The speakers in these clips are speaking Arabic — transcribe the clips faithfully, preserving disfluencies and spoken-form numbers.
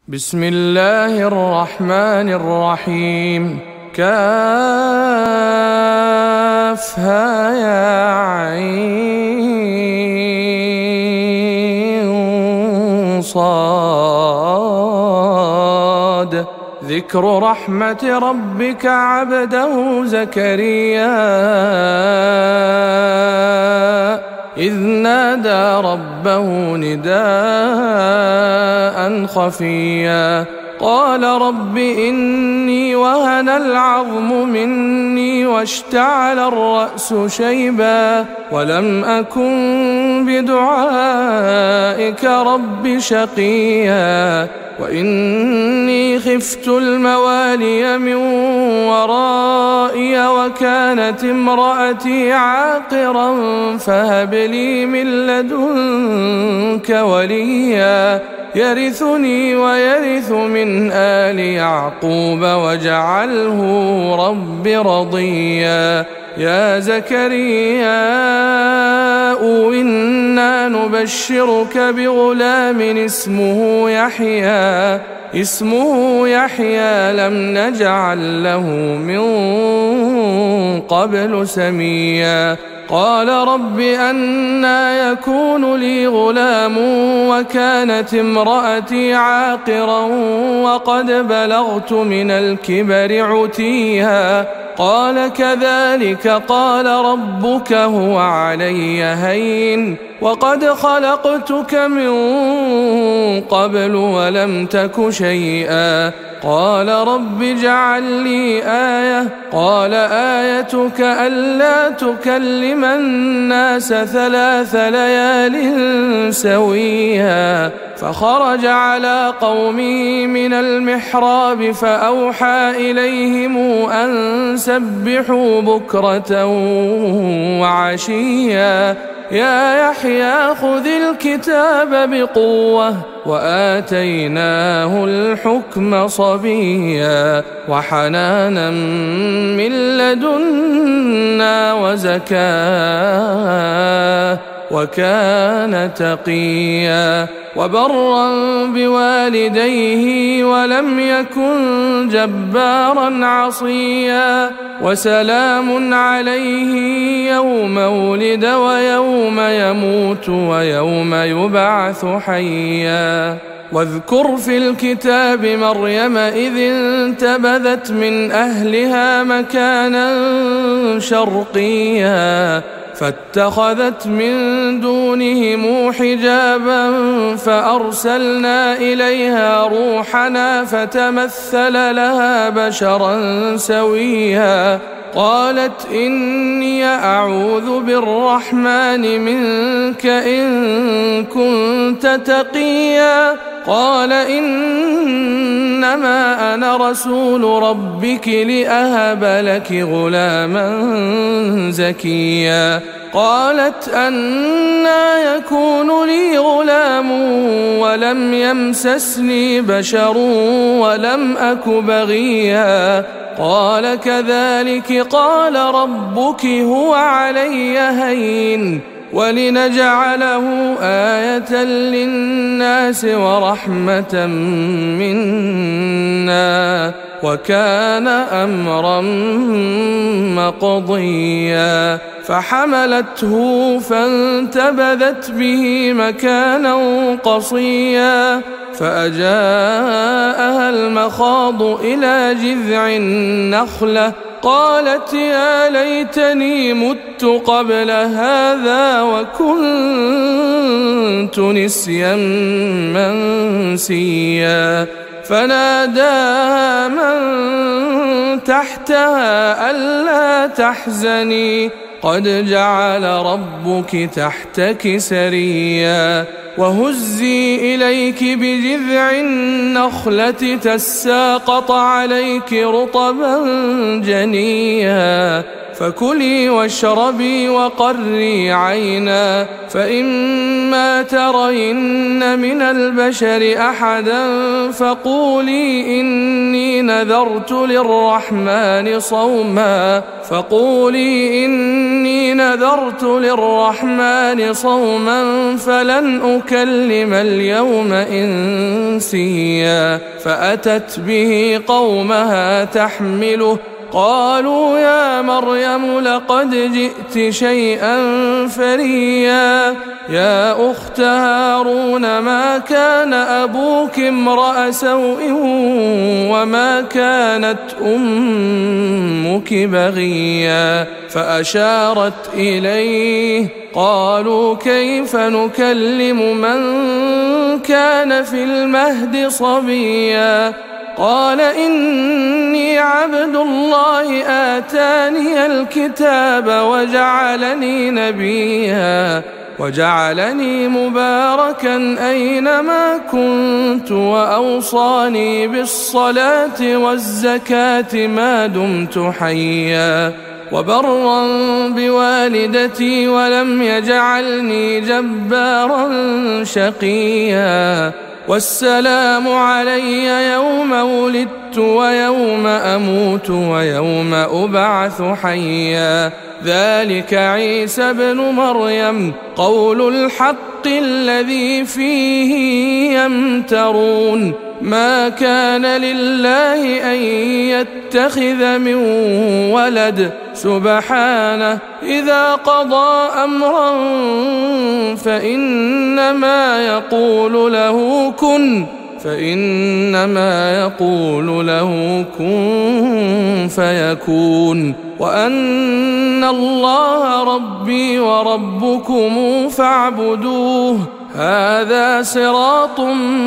بسم الله الرحمن الرحيم. كافها يا عين صاد. ذكر رحمة ربك عبده زكريا إذ نادى ربه نداء خفيا قال رب إني وهن العظم مني واشتعل الرأس شيبا ولم أكن بدعائك رب شقيا وإني خفت الموالي من ورائي وكانت امرأتي عاقرا فهب لي من لدنك وليا يرثني ويرث من آل يعقوب واجعله رب رضيا. يا زكريا إنا نبشرك بغلام اسمه يحيى اسمه يحيى لم نجعل له من قبل سميا. قال رب أنى يكون لي غلام وكانت امرأتي عاقرا وقد بلغت من الكبر عتيها. قال كذلك قال ربك هو علي هين وقد خلقتك من قبل ولم تك شيئا. قال رب اجعل لي آية قال آيتك ألا تكلم الناس ثلاث ليال سويا. فخرج على قومه من المحراب فأوحى إليهم أن سبحوا بكرة وعشيا. يا يحيى خذ الكتاب بقوة وآتيناه الحكم صبيا وحنانا من لدنا وزكاة وكان تقيا وبرا بوالديه ولم يكن جبارا عصيا. وسلام عليه يوم ولد ويوم يموت ويوم يبعث حيا. واذكر في الكتاب مريم إذ انتبذت من أهلها مكانا شرقيا فاتخذت من دونهم حجابا فأرسلنا إليها روحنا فتمثل لها بشرا سويا. قالت إني أعوذ بالرحمن منك إن كنت تقيا. قال إنما أنا رسول ربك لأهب لك غلاما زكيا. قالت أنى يكون لي غلام ولم يمسسني بشر ولم أك بغيا. قال كذلك قال ربك هو علي هين ولنجعله آية للناس ورحمة منا وكان أمرا مقضيا. فحملته فانتبذت به مكانا قصيا فأجاءها المخاض إلى جذع النخلة قالت يا ليتني مت قبل هذا وكنت نسيا منسيا. فناداها من تحتها ألا تحزني قد جعل ربك تحتك سريا. وهزي إليك بجذع النخلة تساقط عليك رطبا جنيا. فكلي واشربي وقري عينا، فإما ترين من البشر أحدا فقولي إني نذرت للرحمن صوما فقولي إني نذرت للرحمن صوما فلن أكلم اليوم إنسيا. فأتت به قومها تحمله قالوا يا مريم لقد جئت شيئا فريا. يا أخت هارون ما كان أبوك امرأ سوء وما كانت أمك بغيا. فأشارت إليه قالوا كيف نكلم من كان في المهد صبيا. قال إني عبد الله آتاني الكتاب وجعلني نبيا وجعلني مباركا أينما كنت وأوصاني بالصلاة والزكاة ما دمت حيا وبرا بوالدتي ولم يجعلني جبارا شقيا. والسلام علي يوم ولدت ويوم أموت ويوم أبعث حيا. ذلك عيسى ابن مريم قول الحق الذي فيه يمترون. ما كان لله أن يتخذ من ولد سبحانه إذا قضى أمرا فإنما يقول له كن فإنما يقول له كن فيكون. وأن الله ربي وربكم فاعبدوه هذا صراط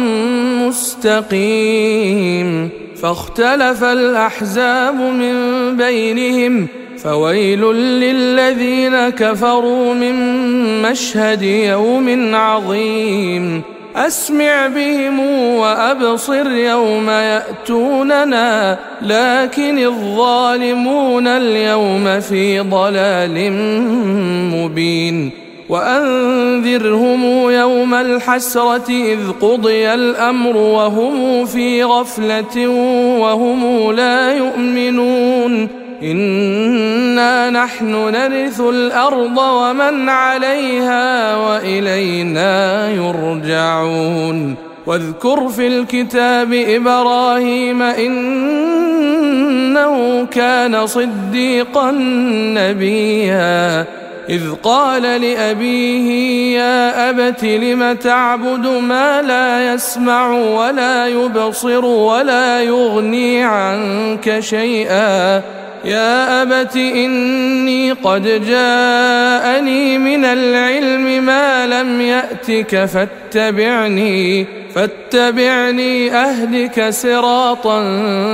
مستقيم. فاختلف الأحزاب من بينهم فويل للذين كفروا من مشهد يوم عظيم. أسمع بهم وأبصر يوم يأتوننا لكن الظالمون اليوم في ضلال مبين. وأنذرهم يوم الحسرة إذ قضي الأمر وهم في غفلة وهم لا يؤمنون. إنا نحن نرث الأرض ومن عليها وإلينا يرجعون. واذكر في الكتاب إبراهيم إنه كان صديقا نبيا إذ قال لأبيه يا أبت لم تعبد ما لا يسمع ولا يبصر ولا يغني عنك شيئا. يا أبت إني قد جاءني من العلم ما لم يأتك فاتبعني فاتبعني أهدك صراطا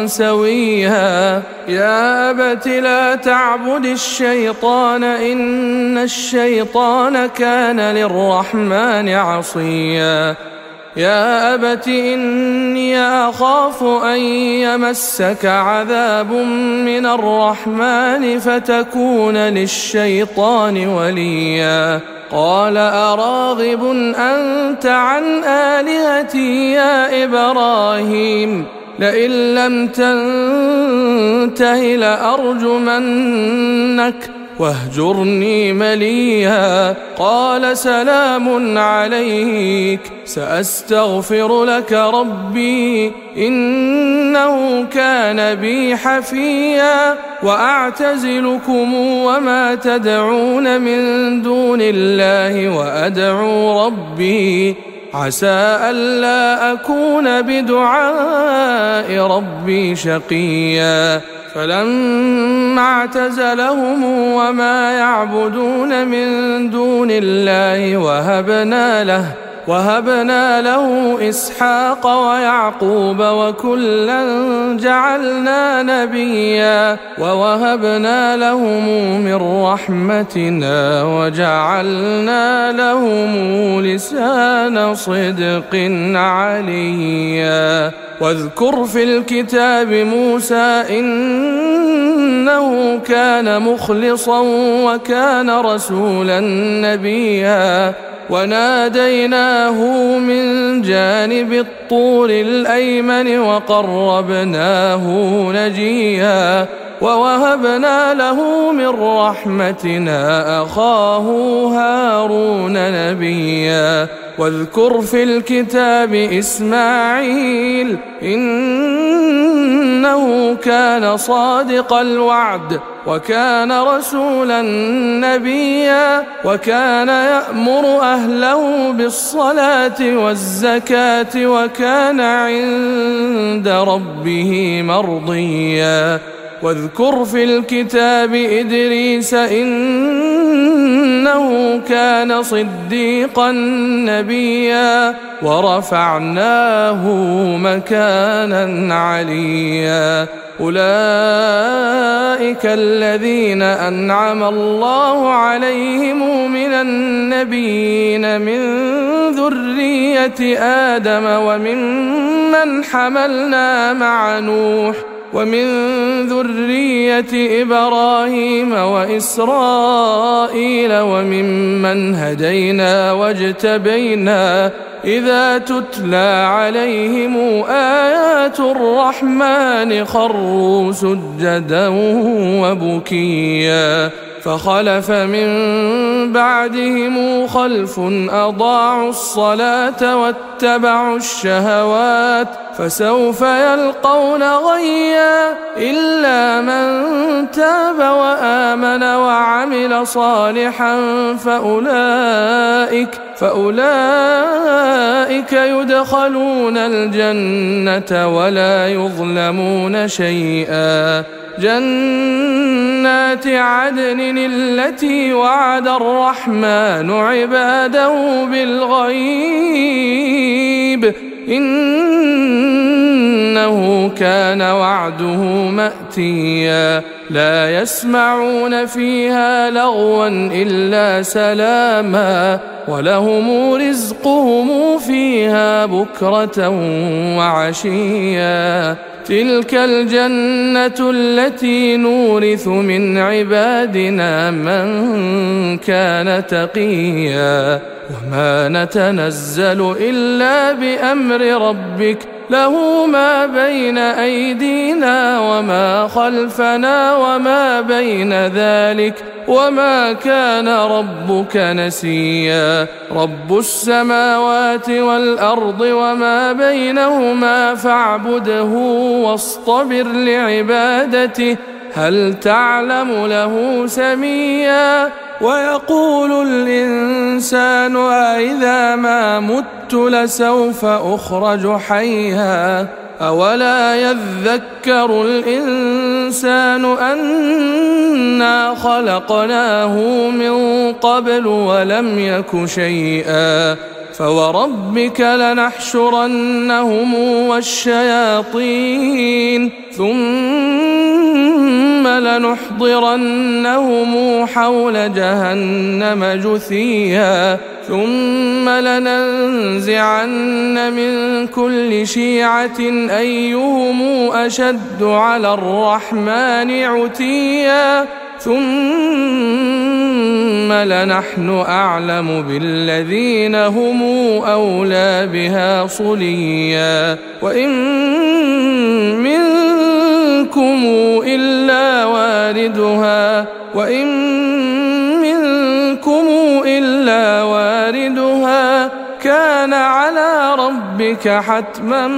سويا. يا أبت لا تعبد الشيطان إن الشيطان كان للرحمن عصيا. يا أبت إني أخاف أن يمسك عذاب من الرحمن فتكون للشيطان وليا. قال أراغب أنت عن آلهتي يا إبراهيم لئن لم تنته لأرجمنك واهجرني مليا. قال سلام عليك سأستغفر لك ربي إنه كان بي حفيا. وأعتزلكم وما تدعون من دون الله وأدعو ربي عسى ألا أكون بدعاء ربي شقيا. فلما اعتزلهم وما يعبدون من دون الله وهبنا له وهبنا له إسحاق ويعقوب وكلا جعلنا نبيا ووهبنا لهم من رحمتنا وجعلنا لهم لسان صدق عليا. واذكر في الكتاب موسى إن إنه كان مخلصا وكان رسولا نبيا وناديناه من جانب الطور الأيمن وقربناه نجيا ووهبنا له من رحمتنا أخاه هارون نبيا واذكر في الكتاب إسماعيل إنه كان صادق الوعد وكان رسولا نبيا وكان يأمر أهله بالصلاة والزكاة وكان عند ربه مرضيا واذكر في الكتاب إدريس إنه كان صديقا نبيا ورفعناه مكانا عليا أولئك الذين أنعم الله عليهم من النبيين من ذرية آدم وممن حملنا مع نوح ومن ذرية إبراهيم وإسرائيل وممن هدينا واجتبينا إذا تتلى عليهم آيات الرحمن خروا سجدا وبكيا فخلف من بعدهم خلف أضاعوا الصلاة واتبعوا الشهوات فسوف يلقون غيا إلا من تاب وآمن وعمل صالحا فأولئك فأولئك يدخلون الجنة ولا يظلمون شيئا جنات عدن التي وعد الرحمن عباده بالغيب إنه كان وعده مأتيا لا يسمعون فيها لغوا إلا سلاما ولهم رزقهم فيها بكرة وعشيا تلك الجنة التي نورث من عبادنا من كان تقيا وما نتنزل إلا بأمر ربك له ما بين أيدينا وما خلفنا وما بين ذلك وما كان ربك نسيا رب السماوات والأرض وما بينهما فاعبده واصطبر لعبادته هل تعلم له سميا ويقول الإنسان أإذا ما مت لسوف أخرج حيا أولا يذكر الإنسان أنا خلقناه من قبل ولم يك شيئا فوربك لنحشرنهم والشياطين ثم لنحضرنهم حول جهنم جثيا ثم لننزعن من كل شيعة أيهم أشد على الرحمن عتيا ثم لنحن أعلم بالذين هم أولى بها صليا وإن منكم إلا واردها وإن منكم إلا واردها كان على ربك حتما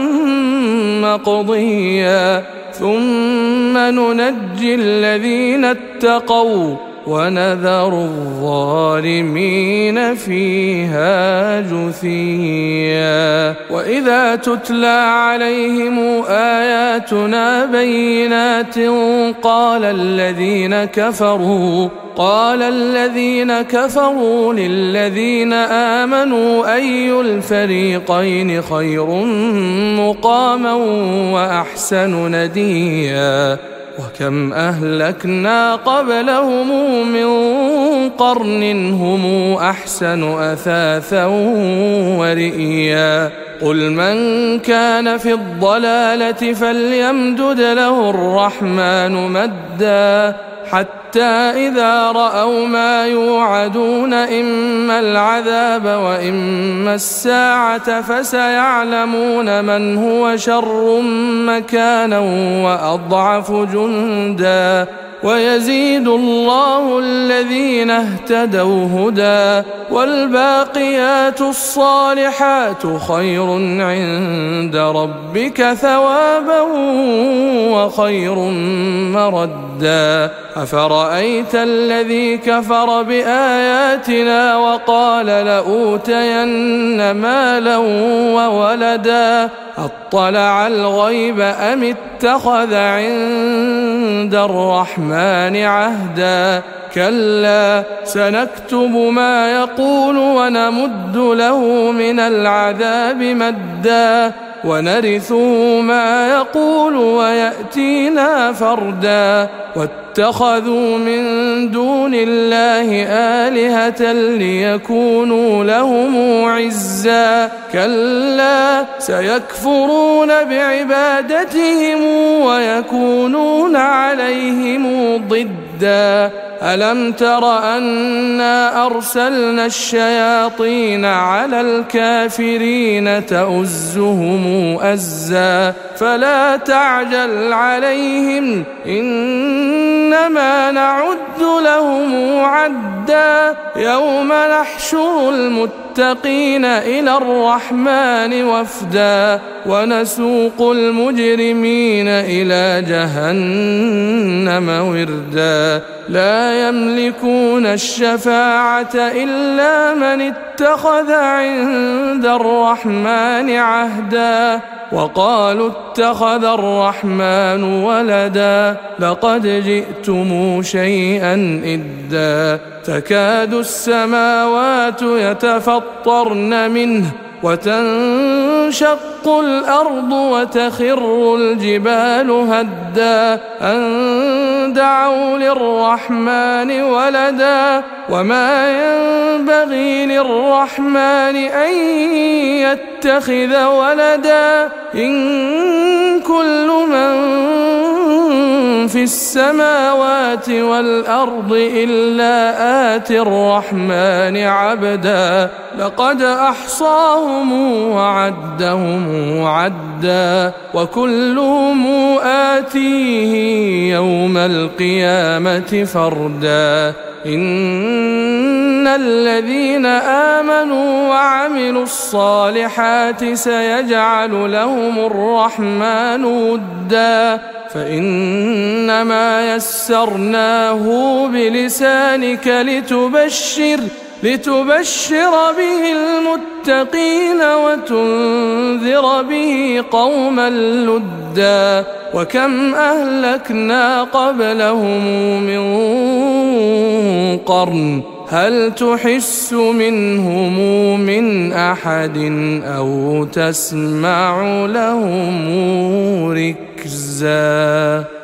مقضيا ثم ننجي الذين اتقوا ونذر الظالمين فيها جثيا وإذا تتلى عليهم آياتنا بينات قال الذين كفروا قال الذين كفروا للذين آمنوا أي الفريقين خير مقاما وأحسن نديا وكم أهلكنا قبلهم من قرن هم أحسن أثاثا ورئيا قل من كان في الضلالة فليمدد له الرحمن مدا حتى إذا رأوا ما يوعدون إما العذاب وإما الساعة فسيعلمون من هو شر مكانا وأضعف جندا ويزيد الله الذين اهتدوا هدى والباقيات الصالحات خير عند ربك ثوابا وخير مردا أفرأيت الذي كفر بآياتنا وقال لأوتين مالا وولدا أطلع الغيب أم اتخذ عند الرحمن عهدا كلا سنكتب ما يقول ونمد له من العذاب مدا ونرثه ما يقول ويأتينا فردا واتخذوا من دون الله آلهة ليكونوا لهم عزا كلا سيكفرون بعبادتهم ويكونون عليهم ضدا ألم تر أنا أرسلنا الشياطين على الكافرين تؤزهم أزا فلا تعجل عليهم إنما نعد لهم عدا يوم نحشر المتقين إلى الرحمن وفدا ونسوق المجرمين إلى جهنم وردا لا يملكون الشفاعة إلا من اتخذ عند الرحمن عهدا وقالوا اتخذ الرحمن ولدا لقد جئتم شيئا إدا تكاد السماوات يتفطرن منه وتنشق الأرض وتخر الجبال هدا أن دعوا للرحمن ولدا وما ينبغي للرحمن أن يتخذ ولدا إن كل من في السماوات والأرض إلا آتي الرحمن عبدا لقد أحصاهم وعدهم عدا وكلهم آتيه يوم القيامة فردا إن الذين آمنوا وعملوا الصالحات سيجعل لهم الرحمن ودا فإنما يسرناه بلسانك لتبشر لتبشر به المتقين وتنذر به قوما لدا وكم أهلكنا قبلهم من قرن هل تحس منهم من أحد أو تسمع لهم ركزا.